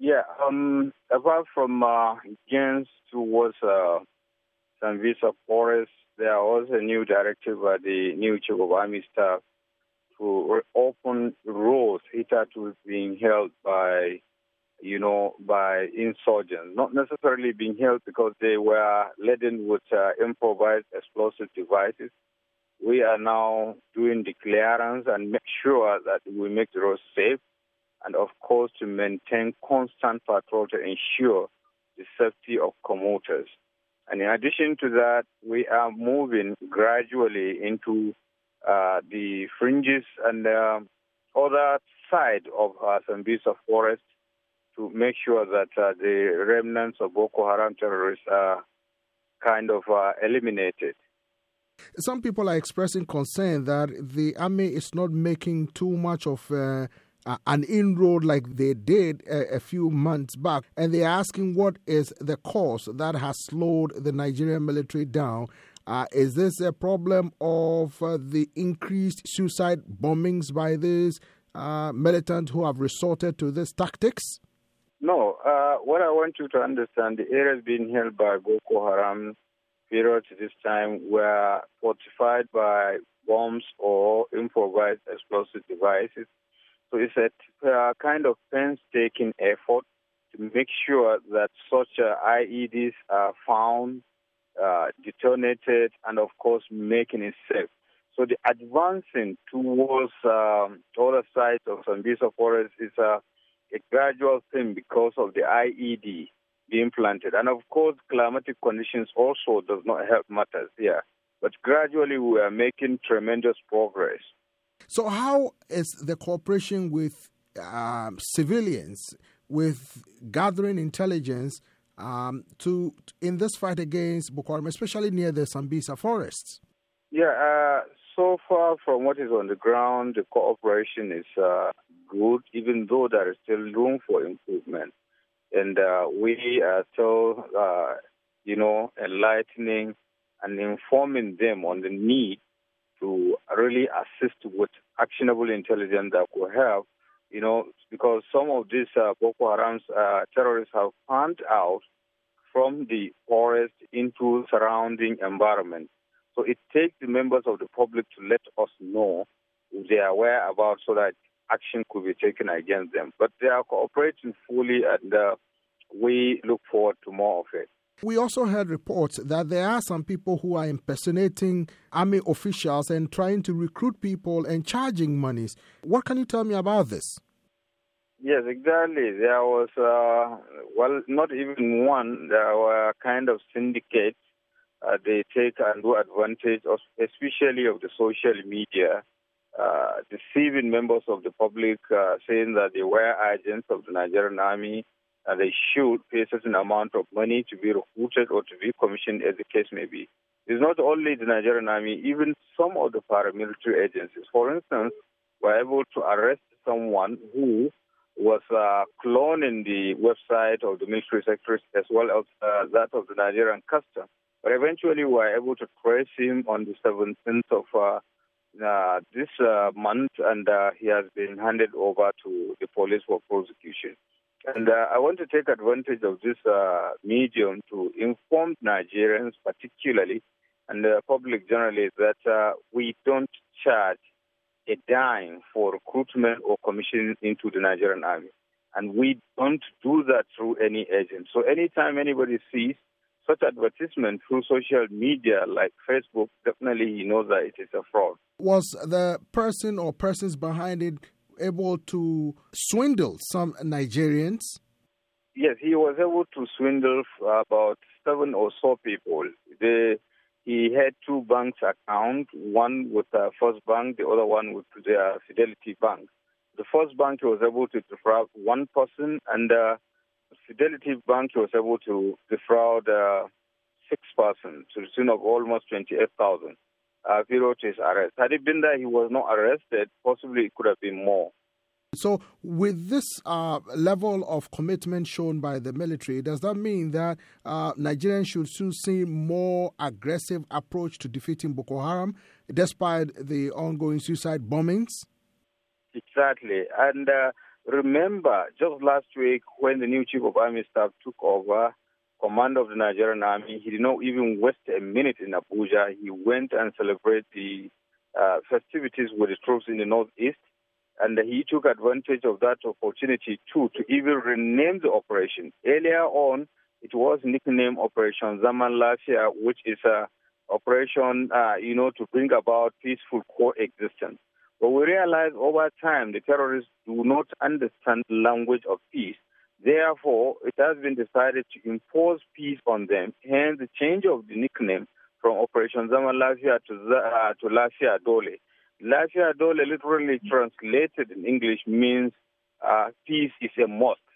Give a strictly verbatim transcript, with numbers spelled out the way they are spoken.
Yeah, um, apart from uh, gains towards uh, Sambisa Forest, there are also a new directive by the new Chief of Army Staff to open roads hitherto being held by, you know, by insurgents, not necessarily being held because they were laden with uh, improvised explosive devices. We are now doing the clearance and make sure that we make the roads safe, and of course to maintain constant patrol to ensure the safety of commuters. And in addition to that, we are moving gradually into uh, the fringes and uh, other side of uh, Sambisa Forest to make sure that uh, the remnants of Boko Haram terrorists are kind of uh, eliminated. Some people are expressing concern that the army is not making too much of uh, an inroad like they did a, a few months back, and they're asking what is the cause that has slowed the Nigerian military down. Uh, is this a problem of uh, the increased suicide bombings by these uh, militants who have resorted to these tactics? No. Uh, what I want you to understand, the areas being held by Boko Haram periods this time were fortified by bombs or improvised explosive devices. So it's a uh, kind of painstaking effort to make sure that such uh, I E Ds are found, uh, detonated, and of course making it safe. So the advancing towards um, other sides of Sambisa Forest is a, a gradual thing because of the I E D being planted. And of course, climatic conditions also does not help matters here. But gradually we are making tremendous progress. So how is the cooperation with um, civilians, with gathering intelligence um, to in this fight against Boko Haram, especially near the Sambisa forests? Yeah, uh, so far from what is on the ground, the cooperation is uh, good, even though there is still room for improvement. And uh, we are still, uh, you know, enlightening and informing them on the need to really assist with actionable intelligence that could help, you know, because some of these uh, Boko Haram uh, terrorists have found out from the forest into surrounding environment. So it takes the members of the public to let us know their whereabouts so that action could be taken against them. But they are cooperating fully, and uh, we look forward to more of it. We also heard reports that there are some people who are impersonating army officials and trying to recruit people and charging monies. What can you tell me about this? Yes, exactly. There was, uh, well, not even one. There were kind of syndicates. Uh, they take and do advantage, of, especially of the social media, uh, deceiving members of the public, uh, saying that they were agents of the Nigerian army, and they should pay a certain amount of money to be recruited or to be commissioned, as the case may be. It's not only the Nigerian army, even some of the paramilitary agencies. For instance, were able to arrest someone who was uh, cloning the website of the military secretary as well as uh, that of the Nigerian custom. But eventually we were able to trace him on the seventeenth of uh, uh, this uh, month, and uh, he has been handed over to the police for prosecution. And uh, I want to take advantage of this uh, medium to inform Nigerians particularly and the public generally that uh, we don't charge a dime for recruitment or commission into the Nigerian army. And we don't do that through any agent. So anytime anybody sees such advertisement through social media like Facebook, definitely he knows that it is a fraud. Was the person or persons behind it able to swindle some Nigerians? Yes, he was able to swindle about seven or so people. The, he had two banks account, one with uh, First Bank, the other one with the uh, Fidelity Bank. The First Bank he was able to defraud one person, and uh, Fidelity Bank he was able to defraud uh, six persons to the tune of almost twenty-eight thousand. Uh, he wrote his arrest. Had it been that he was not arrested, possibly it could have been more. So with this uh, level of commitment shown by the military, does that mean that uh, Nigerians should soon see more aggressive approach to defeating Boko Haram, despite the ongoing suicide bombings? Exactly. And uh, remember, just last week when the new Chief of Army Staff took over command of the Nigerian Army, he did not even waste a minute in Abuja. He went and celebrated the uh, festivities with the troops in the northeast, and he took advantage of that opportunity too to even rename the operation. Earlier on, it was nicknamed Operation Zaman Lafia, which is a operation, uh, you know, to bring about peaceful coexistence. But we realize over time the terrorists do not understand the language of peace. Therefore, it has been decided to impose peace on them, hence the change of the nickname from Operation Zaman Lafia to, uh, to Lafia Dole. Lafia Dole, literally translated in English, means uh, peace is a must.